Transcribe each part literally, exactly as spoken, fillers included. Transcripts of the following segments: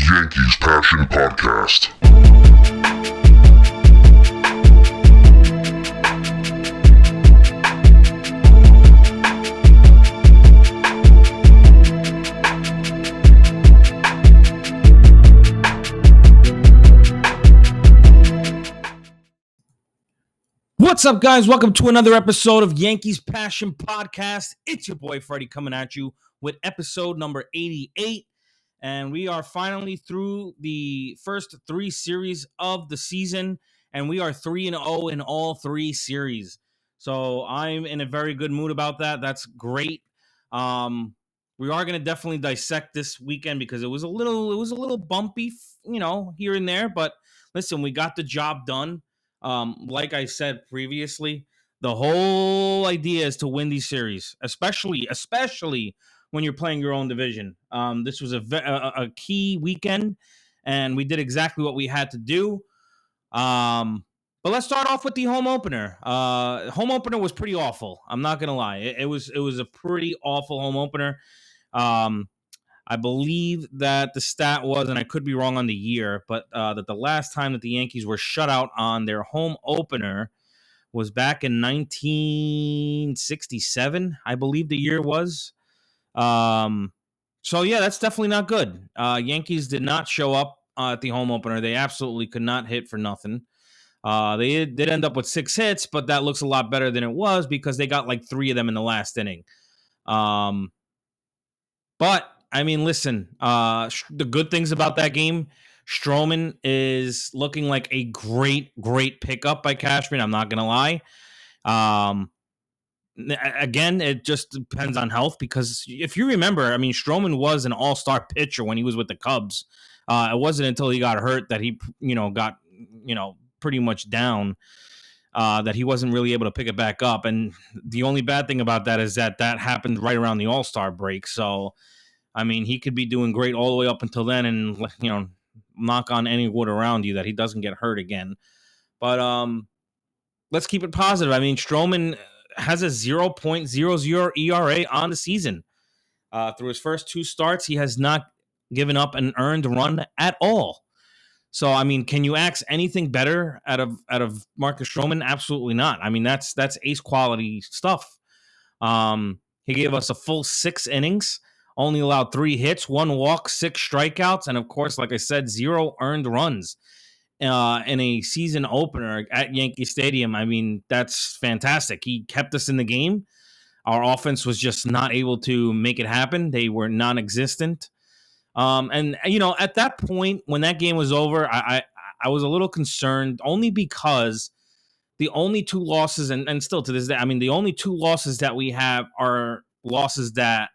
Yankees Passion Podcast. What's up, guys? Welcome to another episode of Yankees Passion Podcast. It's your boy Freddie coming at you with episode number eighty-eight. And we are finally through the first three series of the season, and we are three and oh in all three series. So I'm in a very good mood about that. That's great. Um, we are going to definitely dissect this weekend because it was a little, it was a little bumpy, you know, here and there. But listen, we got the job done. Um, like I said previously, the whole idea is to win these series, especially, especially when you're playing your own division. Um, this was a, a, a key weekend, and we did exactly what we had to do. Um, but let's start off with the home opener. Uh, home opener was pretty awful. I'm not gonna lie. It, it was it was a pretty awful home opener. Um, I believe that the stat was, and I could be wrong on the year, but uh, that the last time that the Yankees were shut out on their home opener was back in nineteen sixty-seven, I believe the year was. Um, so yeah, that's definitely not good. Uh, Yankees did not show up uh, at the home opener. They absolutely could not hit for nothing. Uh, they did end up with six hits, but that looks a lot better than it was because they got like three of them in the last inning. Um, but I mean, listen, uh, sh- the good things about that game, Stroman is looking like a great, great pickup by Cashman. I'm not gonna lie. Um, Again, it just depends on health because if you remember, I mean, Stroman was an all-star pitcher when he was with the Cubs. Uh, it wasn't until he got hurt that he, you know, got, you know, pretty much down uh, that he wasn't really able to pick it back up. And the only bad thing about that is that that happened right around the all-star break. So, I mean, he could be doing great all the way up until then and, you know, knock on any wood around you that he doesn't get hurt again. But um, let's keep it positive. I mean, Stroman has a zero point zero zero E R A on the season. Uh, through his first two starts, he has not given up an earned run at all. So, I mean, can you ask anything better out of out of Marcus Stroman? Absolutely not. I mean, that's that's ace quality stuff. Um, he gave us a full six innings, only allowed three hits, one walk, six strikeouts, and of course, like I said, zero earned runs. Uh, in a season opener at Yankee Stadium. I mean, that's fantastic. He kept us in the game. Our offense was just not able to make it happen. They were non-existent. Um, and, you know, at that point, when that game was over, I, I, I was a little concerned only because the only two losses, and, and still to this day, I mean, the only two losses that we have are losses that,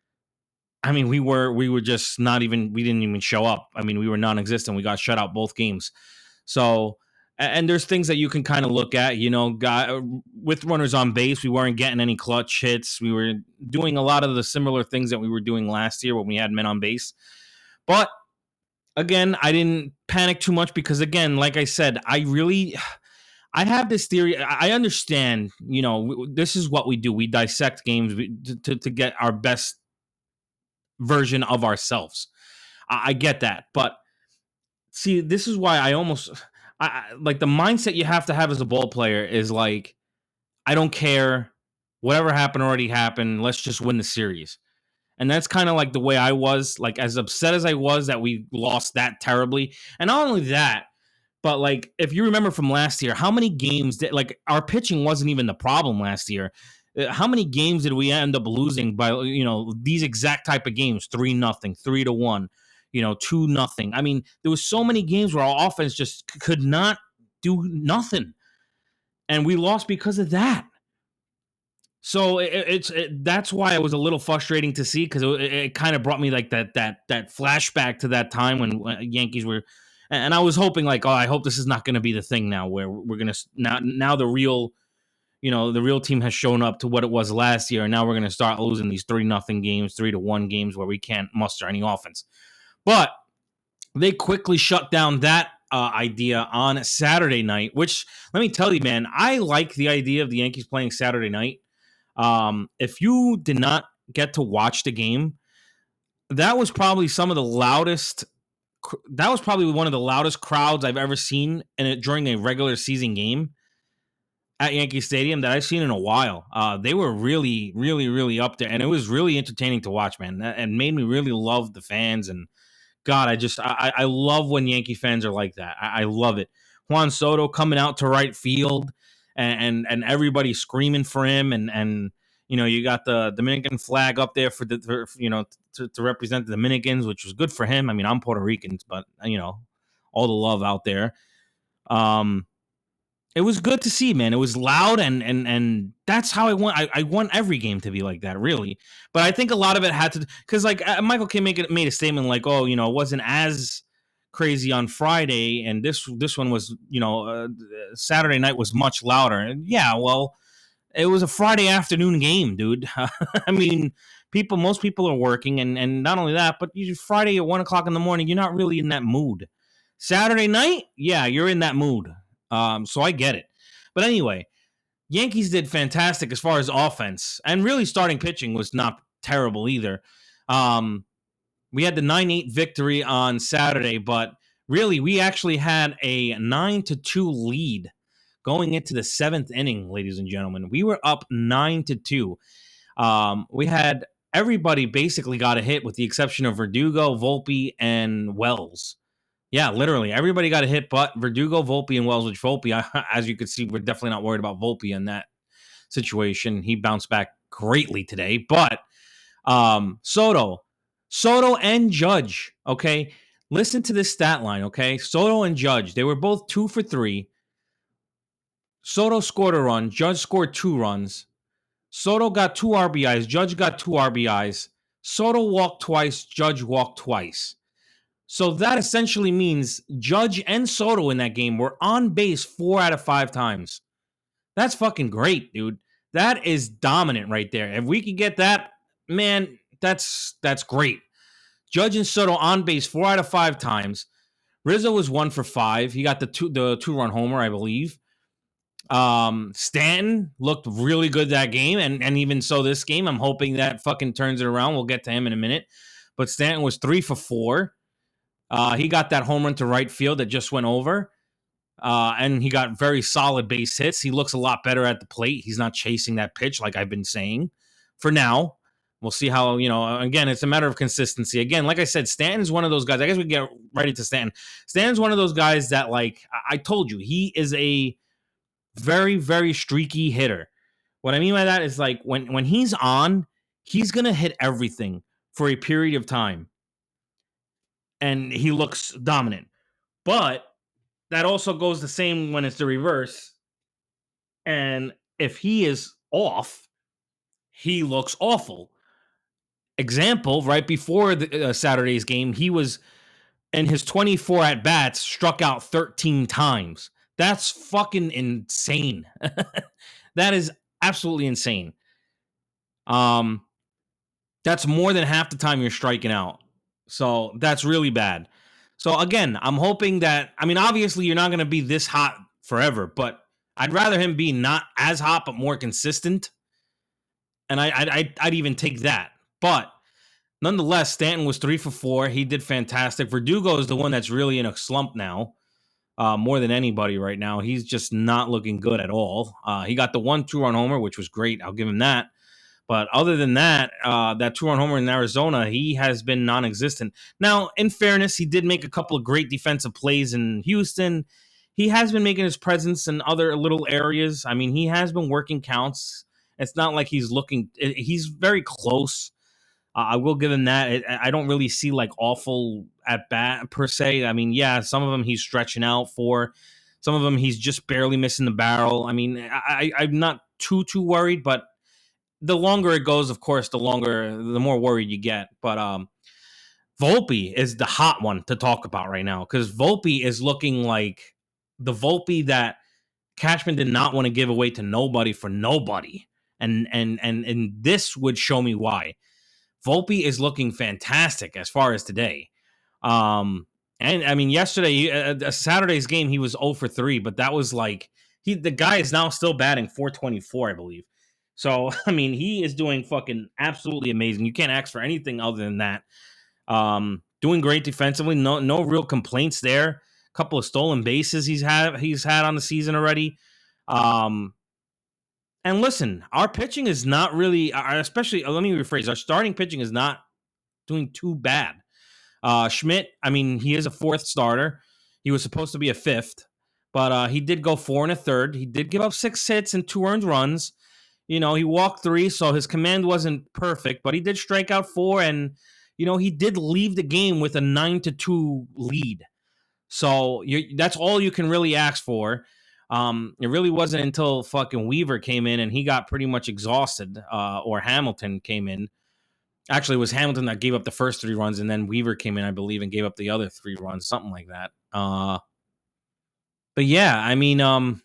I mean, we were we were just not even, we didn't even show up. I mean, we were non-existent. We got shut out both games. So, and there's things that you can kind of look at, you know, guy, with runners on base, we weren't getting any clutch hits. We were doing a lot of the similar things that we were doing last year when we had men on base. But again, I didn't panic too much because, again, like I said, I really, I have this theory. I understand, you know, this is what we do. We dissect games to, to, to get our best version of ourselves. I, I get that, but see, this is why I almost I, like the mindset you have to have as a ball player is like, I don't care, whatever happened already happened. Let's just win the series. And that's kind of like the way I was, like as upset as I was that we lost that terribly. And not only that, but like if you remember from last year, how many games did like our pitching wasn't even the problem last year. How many games did we end up losing by, you know, these exact type of games? Three nothing, three to one, you know, two nothing. I mean, there was so many games where our offense just could not do nothing, and we lost because of that. So it, it's it, that's why it was a little frustrating to see because it, it kind of brought me like that that that flashback to that time when Yankees were, and I was hoping like, oh, I hope this is not going to be the thing now where we're gonna now now the real. You know, the real team has shown up to what it was last year, and now we're going to start losing these three nothing games, three to one games where we can't muster any offense. But they quickly shut down that uh, idea on Saturday night, which, let me tell you, man, I like the idea of the Yankees playing Saturday night. Um, if you did not get to watch the game, that was probably some of the loudest that was probably one of the loudest crowds I've ever seen in it during a regular season game at Yankee Stadium that I've seen in a while. Uh, they were really, really, really up there, and it was really entertaining to watch, man, and made me really love the fans. And God, I just I, I love when Yankee fans are like that. I, I love it. Juan Soto coming out to right field, and and, and everybody screaming for him, and and you know, you got the Dominican flag up there for the for, you know to, to represent the Dominicans, which was good for him. I mean, I'm Puerto Rican, but you know, all the love out there. Um, it was good to see, man. It was loud, and and and that's how I want. I, I want every game to be like that, really. But I think a lot of it had to, because like Michael Kay make it, made a statement like, oh, you know, it wasn't as crazy on Friday, and this this one was, you know, uh, Saturday night was much louder. And yeah, well, it was a Friday afternoon game, dude. I mean, people, most people are working, and and not only that, but you, Friday at one o'clock in the morning, you're not really in that mood. Saturday night, yeah, you're in that mood. Um, so I get it. But anyway, Yankees did fantastic as far as offense, and really starting pitching was not terrible either. Um, we had the nine eight victory on Saturday, but really we actually had a nine to two lead going into the seventh inning, ladies and gentlemen. We were up nine to two. Um, we had everybody basically got a hit with the exception of Verdugo, Volpe, and Wells. Yeah, literally. Everybody got a hit but Verdugo, Volpe, and Wells, which Volpe, as you can see, we're definitely not worried about Volpe in that situation. He bounced back greatly today. But um, Soto, Soto and Judge, okay? Listen to this stat line, okay? Soto and Judge, they were both two for three. Soto scored a run. Judge scored two runs. Soto got two R B Is. Judge got two R B Is. Soto walked twice. Judge walked twice. So that essentially means Judge and Soto in that game were on base four out of five times. That's fucking great, dude. That is dominant right there. If we could get that, man, that's that's great. Judge and Soto on base four out of five times. Rizzo was one for five. He got the two the two run homer, I believe. Um, Stanton looked really good that game, and and even so, this game, I'm hoping that fucking turns it around. We'll get to him in a minute. But Stanton was three for four. Uh, he got that home run to right field that just went over. Uh, and he got very solid base hits. He looks a lot better at the plate. He's not chasing that pitch like I've been saying. For now, we'll see how, you know, again, it's a matter of consistency. Again, like I said, Stanton's one of those guys. I guess we get right into Stanton. Stanton's one of those guys that, like, I, I told you, he is a very, very streaky hitter. What I mean by that is, like, when, when he's on, he's going to hit everything for a period of time. And he looks dominant. But that also goes the same when it's the reverse. And if he is off, he looks awful. Example, right before the, uh, Saturday's game, he was, in his twenty-four at-bats, struck out thirteen times. That's fucking insane. That is absolutely insane. Um, that's more than half the time you're striking out. So that's really bad. So again, I'm hoping that, I mean, obviously you're not going to be this hot forever, but I'd rather him be not as hot, but more consistent. And I, I, I'd even take that. But nonetheless, Stanton was three for four. He did fantastic. Verdugo is the one that's really in a slump now, uh, more than anybody right now. He's just not looking good at all. Uh, he got the one two-run homer, which was great. I'll give him that. But other than that, uh, that two-run homer in Arizona, he has been non-existent. Now, in fairness, he did make a couple of great defensive plays in Houston. He has been making his presence in other little areas. I mean, he has been working counts. It's not like he's looking – he's very close. Uh, I will give him that. I don't really see, like, awful at-bat per se. I mean, yeah, some of them he's stretching out for. Some of them he's just barely missing the barrel. I mean, I, I'm not too, too worried, but – the longer it goes, of course, the longer, the more worried you get. But um, Volpe is the hot one to talk about right now, because Volpe is looking like the Volpe that Cashman did not want to give away to nobody for nobody. And and and and this would show me why. Volpe is looking fantastic as far as today. Um, and I mean, yesterday, uh, Saturday's game, he was zero for three, but that was like, he the guy is now still batting four twenty-four, I believe. So, I mean, he is doing fucking absolutely amazing. You can't ask for anything other than that. Um, doing great defensively. No, no real complaints there. A couple of stolen bases he's had he's had on the season already. Um, and listen, our pitching is not really, especially. Let me rephrase: our starting pitching is not doing too bad. Uh, Schmidt, I mean, he is a fourth starter. He was supposed to be a fifth, but uh, he did go four and a third. He did give up six hits and two earned runs. You know, he walked three, so his command wasn't perfect, but he did strike out four, and you know, he did leave the game with a nine to two lead. So you, that's all you can really ask for. Um, it really wasn't until fucking Weaver came in and he got pretty much exhausted, uh, or Hamilton came in. Actually, it was Hamilton that gave up the first three runs, and then Weaver came in, I believe, and gave up the other three runs, something like that. Uh, but yeah, I mean, um,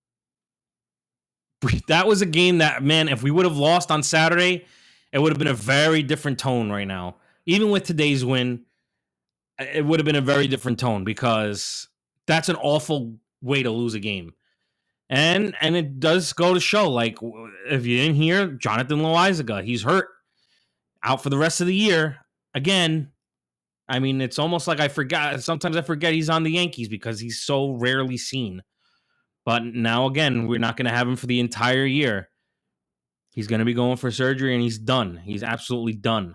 that was a game that, man, if we would have lost on Saturday, it would have been a very different tone right now. Even with today's win, it would have been a very different tone because that's an awful way to lose a game. And and it does go to show, like, if you didn't hear, Jonathan Loaisiga, he's hurt, out for the rest of the year. Again, I mean, it's almost like I forgot. Sometimes I forget he's on the Yankees because he's so rarely seen. But now, again, we're not going to have him for the entire year. He's going to be going for surgery, and he's done. He's absolutely done.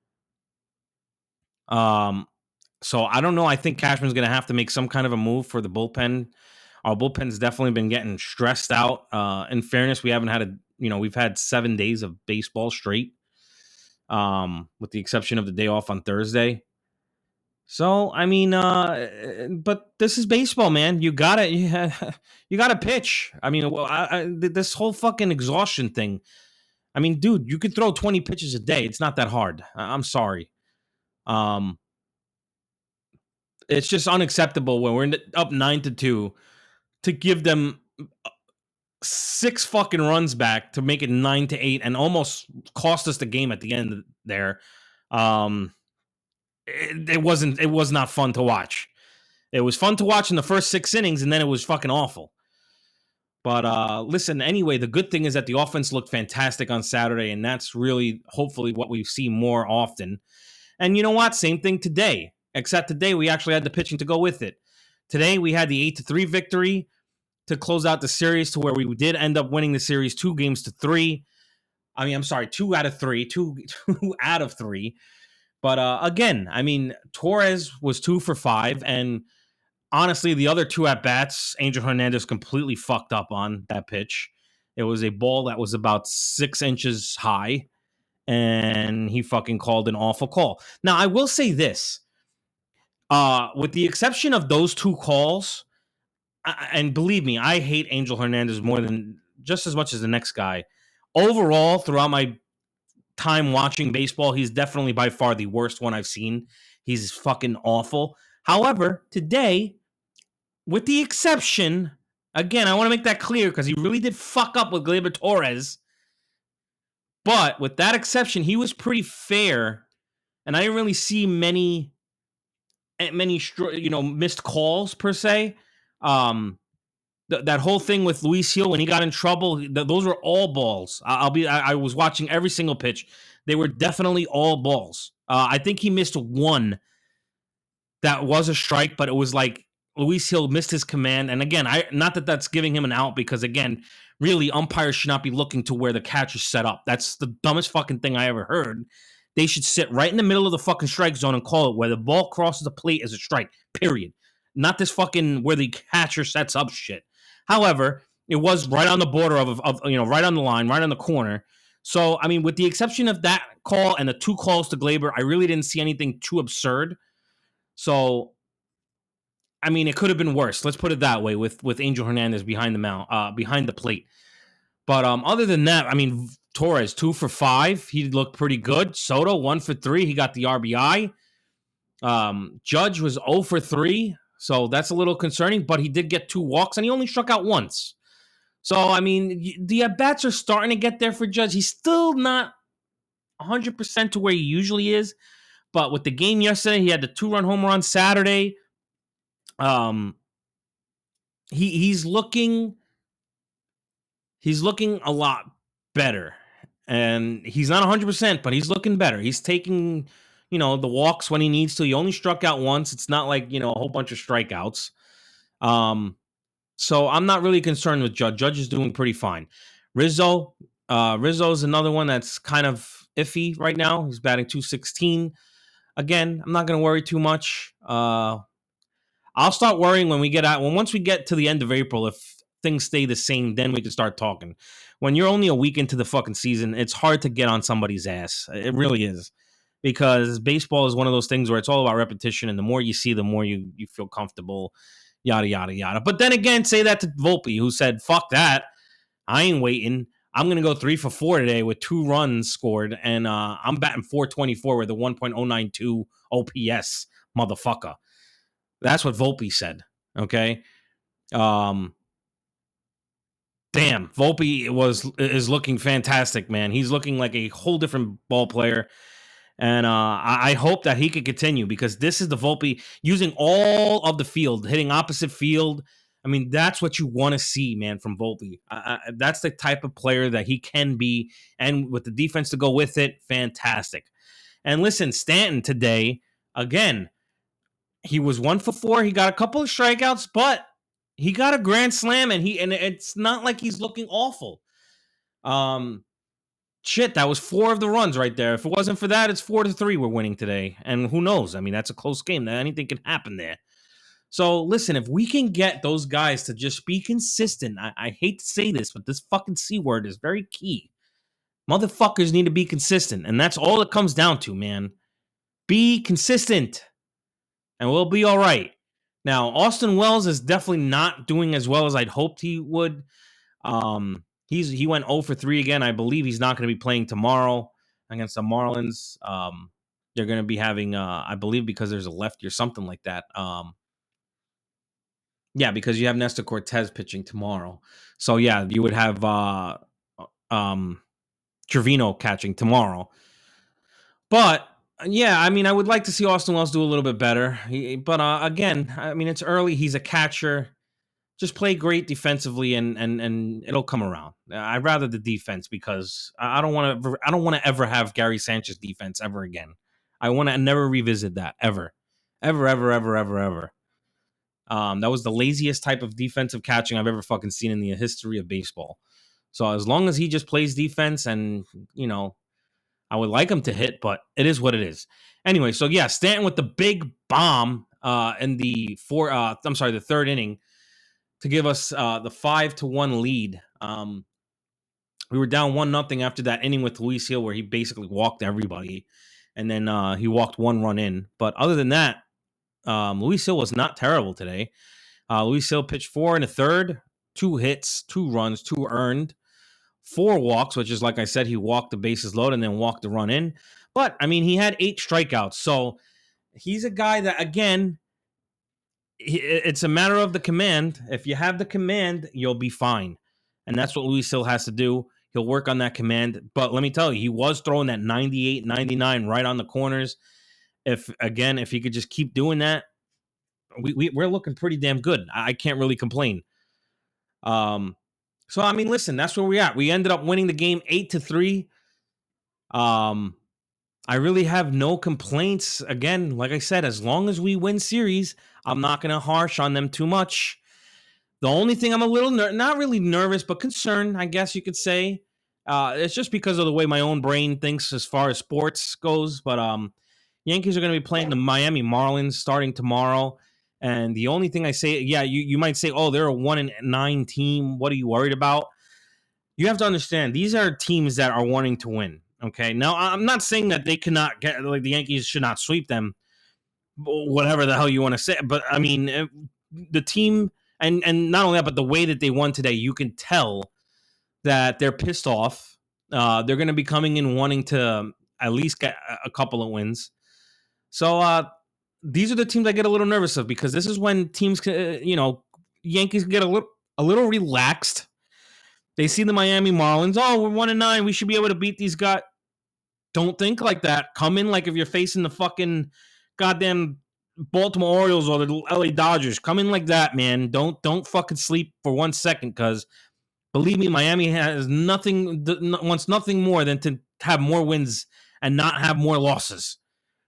Um, so I don't know. I think Cashman's going to have to make some kind of a move for the bullpen. Our bullpen's definitely been getting stressed out. Uh, in fairness, we haven't had a, you know, we've had seven days of baseball straight, um, with the exception of the day off on Thursday. So, I mean, uh, but this is baseball, man. You gotta, you, you gotta pitch. I mean, well, I, I, this whole fucking exhaustion thing. I mean, dude, you could throw twenty pitches a day. It's not that hard. I, I'm sorry. Um, it's just unacceptable when we're up nine to two to give them six fucking runs back to make it nine to eight and almost cost us the game at the end there. Um, It, it wasn't it was not fun to watch. It was fun to watch in the first six innings, and then it was fucking awful. But uh, listen, anyway, the good thing is that the offense looked fantastic on Saturday, and that's really hopefully what we see more often. And you know what? Same thing today, except today we actually had the pitching to go with it. Today we had the eight to three victory to close out the series, to where we did end up winning the series two games to three. I mean, I'm sorry, two out of three, two, two out of three. But uh, again, I mean, Torres was two for five, and honestly, the other two at bats, Angel Hernandez completely fucked up on that pitch. It was a ball that was about six inches high, and he fucking called an awful call. Now, I will say this, uh, with the exception of those two calls, I, and believe me, I hate Angel Hernandez more than just as much as the next guy. Overall, throughout my time watching baseball, he's definitely by far the worst one I've seen. He's fucking awful. However, today, with the exception, again, I want to make that clear because he really did fuck up with Gleyber Torres. But with that exception, he was pretty fair, and I didn't really see many, many, you know, missed calls per se. Um, th- that whole thing with Luis Gil when he got in trouble, th- those were all balls. I- I'll be. I-, I was watching every single pitch. They were definitely all balls. Uh, I think he missed one that was a strike, but it was like Luis Gil missed his command. And again, I not that that's giving him an out, because again, really, umpires should not be looking to where the catcher's set up. That's the dumbest fucking thing I ever heard. They should sit right in the middle of the fucking strike zone and call it where the ball crosses the plate as a strike, period. Not this fucking where the catcher sets up shit. However, it was right on the border of, of, you know, right on the line, right on the corner. So, I mean, with the exception of that call and the two calls to Gleyber, I really didn't see anything too absurd. So, I mean, it could have been worse. Let's put it that way, with with Angel Hernandez behind the mount, uh, behind the plate. But um, other than that, I mean, Torres two for five. He looked pretty good. Soto one for three. He got the R B I. Um, Judge was zero for three, so that's a little concerning. But he did get two walks, and he only struck out once. So I mean, the at bats are starting to get there for Judge. He's still not one hundred percent to where he usually is. But with the game yesterday, he had the two-run home run Saturday. Um, he he's looking he's looking a lot better, and he's not one hundred percent, but he's looking better. He's taking you know, the walks when he needs to. He only struck out once. It's not like, you know, a whole bunch of strikeouts. Um, so I'm not really concerned with Judge. Judge is doing pretty fine. Rizzo, uh, Rizzo is another one that's kind of iffy right now. He's batting two sixteen. Again, I'm not going to worry too much. Uh, I'll start worrying when we get out. When once we get to the end of April, if things stay the same, then we can start talking. When you're only a week into the fucking season, it's hard to get on somebody's ass. It really is, because baseball is one of those things where it's all about repetition, and the more you see, the more you you feel comfortable. Yada yada yada. But then again, say that to Volpe, who said, "Fuck that, I ain't waiting. I'm going to go three for four today with two runs scored, and uh, I'm batting four twenty-four with a one point oh nine two O P S, motherfucker." That's what Volpe said, okay? Um, damn, Volpe was is looking fantastic, man. He's looking like a whole different ball player, and uh, I, I hope that he could continue, because this is the Volpe using all of the field, hitting opposite field. I mean, that's what you want to see, man, from Volpe. Uh, that's the type of player that he can be, and with the defense to go with it, fantastic. And listen, Stanton today, again, he was one for four. He got a couple of strikeouts, but he got a grand slam, and he and it's not like he's looking awful. Um, shit, that was four of the runs right there. If it wasn't for that, it's four to three. We're winning today, and who knows? I mean, that's a close game. Anything can happen there. So listen, if we can get those guys to just be consistent, I, I hate to say this, but this fucking C word is very key. Motherfuckers need to be consistent, and that's all it comes down to, man. Be consistent, and we'll be all right. Now, Austin Wells is definitely not doing as well as I'd hoped he would. Um, he's he went oh for three again. I believe he's not going to be playing tomorrow against the Marlins. Um, they're going to be having, uh, I believe, because there's a lefty or something like that. Um, Yeah, because you have Nestor Cortez pitching tomorrow. So, yeah, you would have uh, um, Trevino catching tomorrow. But, yeah, I mean, I would like to see Austin Wells do a little bit better. He, but, uh, again, I mean, it's early. He's a catcher. Just play great defensively, and and and it'll come around. I'd rather the defense, because I don't want to I don't want to ever have Gary Sanchez defense ever again. I want to never revisit that, ever. Ever, ever, ever, ever, ever. Um, that was the laziest type of defensive catching I've ever fucking seen in the history of baseball. So as long as he just plays defense, and, you know, I would like him to hit, but it is what it is. Anyway, so yeah, Stanton with the big bomb uh, in the four, uh, I'm sorry, the third inning to give us uh, the five to one lead. Um, we were down one nothing after that inning with Luis Hill, where he basically walked everybody, and then uh, he walked one run in. But other than that, Um, Luis Hill was not terrible today. Uh, Luis Hill pitched four and a third, two hits, two runs, two earned, four walks, which is, like I said, he walked the bases loaded and then walked the run in. But, I mean, he had eight strikeouts. So he's a guy that, again, he, it's a matter of the command. If you have the command, you'll be fine. And that's what Luis Hill has to do. He'll work on that command. But let me tell you, he was throwing that ninety-eight, ninety-nine right on the corners. If, again, if he could just keep doing that, we, we, we're looking pretty damn good. I, I can't really complain. Um, so, I mean, listen, that's where we're at. We ended up winning the game eight to three. Um, I really have no complaints. Again, like I said, as long as we win series, I'm not going to harsh on them too much. The only thing I'm a little, ner- not really nervous, but concerned, I guess you could say, uh, it's just because of the way my own brain thinks as far as sports goes. But, um, Yankees are going to be playing the Miami Marlins starting tomorrow. And the only thing I say, yeah, you, you might say, oh, they're a one and nine team. What are you worried about? You have to understand, these are teams that are wanting to win. Okay. Now, I'm not saying that they cannot get, like, the Yankees should not sweep them, whatever the hell you want to say. But I mean, the team, and, and not only that, but the way that they won today, you can tell that they're pissed off. Uh, they're going to be coming in wanting to at least get a couple of wins. So uh, these are the teams I get a little nervous of, because this is when teams, uh, you know, Yankees get a little a little relaxed. They see the Miami Marlins. Oh, we're one and nine. We should be able to beat these guys. Don't think like that. Come in like if you're facing the fucking goddamn Baltimore Orioles or the L A Dodgers. Come in like that, man. Don't don't fucking sleep for one second, because believe me, Miami has nothing wants nothing more than to have more wins and not have more losses.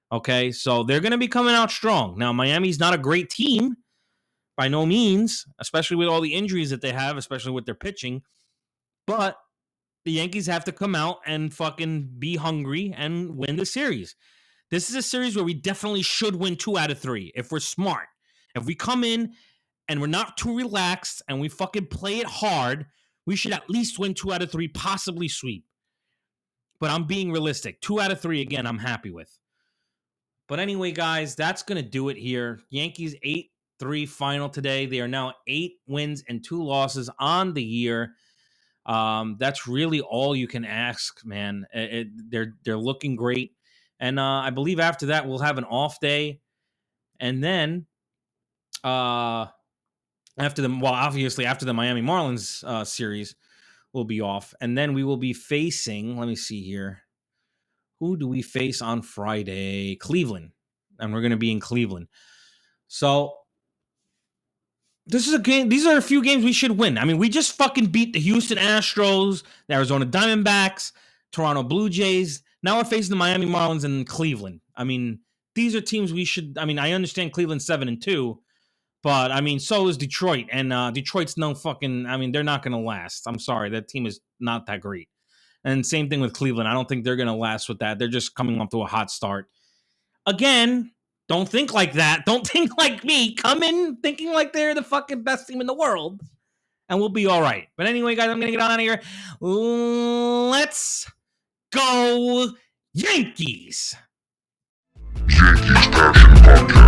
Okay, so they're going to be coming out strong. Now, Miami's not a great team by no means, especially with all the injuries that they have, especially with their pitching. But the Yankees have to come out and fucking be hungry and win the series. This is a series where we definitely should win two out of three if we're smart. If we come in and we're not too relaxed and we fucking play it hard, we should at least win two out of three, possibly sweep. But I'm being realistic. Two out of three, again, I'm happy with. But anyway, guys, that's going to do it here. Yankees eight three final today. They are now eight wins and two losses on the year. Um, that's really all you can ask, man. It, it, they're they're looking great. And uh, I believe after that, we'll have an off day. And then uh, after the, well, obviously after the Miami Marlins uh, series, we'll be off. And then we will be facing, let me see here. Who do we face on Friday? Cleveland. And we're going to be in Cleveland. So this is a game. These are a few games we should win. I mean, we just fucking beat the Houston Astros, the Arizona Diamondbacks, Toronto Blue Jays. Now we're facing the Miami Marlins and Cleveland. I mean, these are teams we should. I mean, I understand Cleveland's seven and two, but I mean, so is Detroit, and uh, Detroit's no fucking. I mean, they're not going to last. I'm sorry, that team is not that great. And same thing with Cleveland. I don't think they're going to last with that. They're just coming off to a hot start. Again, don't think like that. Don't think like me. Come in thinking like they're the fucking best team in the world, and we'll be all right. But anyway, guys, I'm going to get out of here. Let's go Yankees. Yankees Passion Podcast.